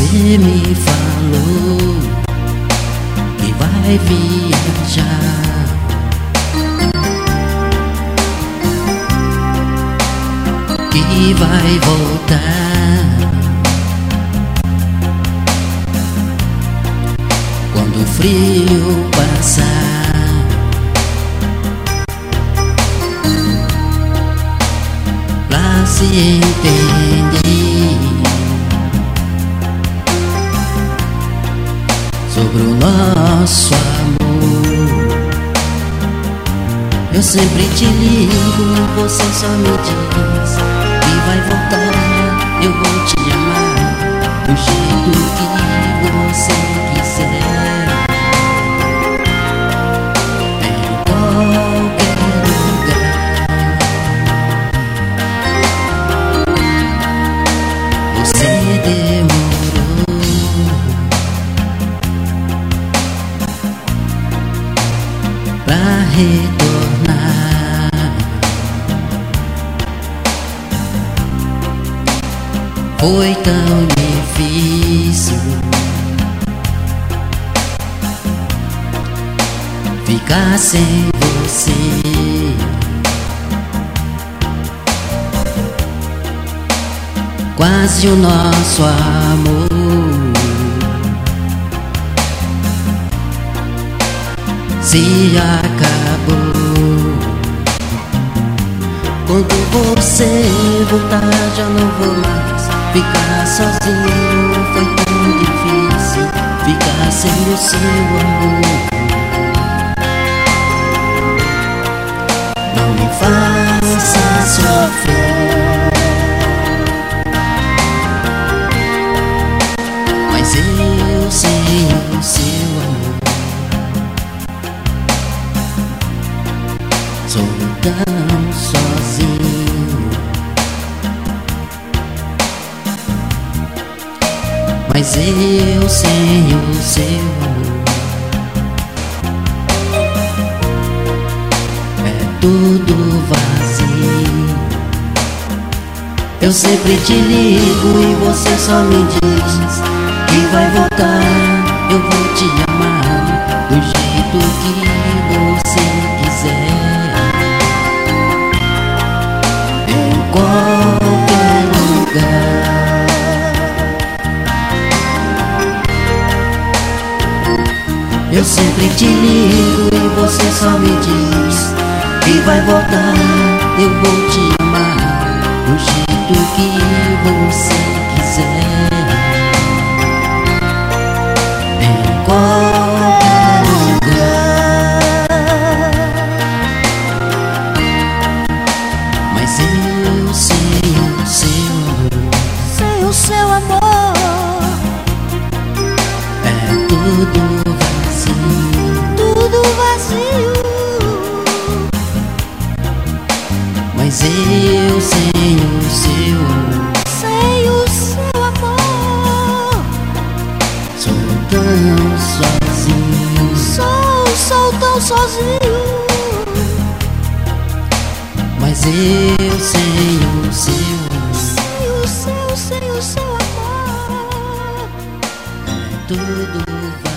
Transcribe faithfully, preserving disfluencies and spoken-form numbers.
Você me falou que vai viajar, que vai voltar quando o frio passar. Pra se entender sobre o nosso amor, eu sempre te ligo, você só me diz que vai voltar. Eu vou te amar do jeito que você quiser, em qualquer lugar. Você demorou pra retornar, foi tão difícil ficar sem você. Quase o nosso amor se acabou. Quando você voltar, já não vou mais ficar sozinho. Foi tão difícil ficar sem o seu amor. Não me faça sofrer, mas eu sem o seu amor sou tão sozinho. Mas eu sem o seu amor é tudo vazio. Eu sempre te ligo e você só me diz que vai voltar. Eu vou te amar do jeito que você quiser, em qualquer lugar. Eu sempre te ligo e você só me diz que vai voltar. Eu vou te amar do jeito que você quiser, em qualquer lugar. Mas eu sei o seu amor, Sem o seu amor é tudo vazio, tudo vazio. mas eu sem o seu amor Sem o seu amor sou tão sozinho. sou, sou tão sozinho. Mas eu sem o seu amor Sem o seu, sem o seu amor é tudo vazio.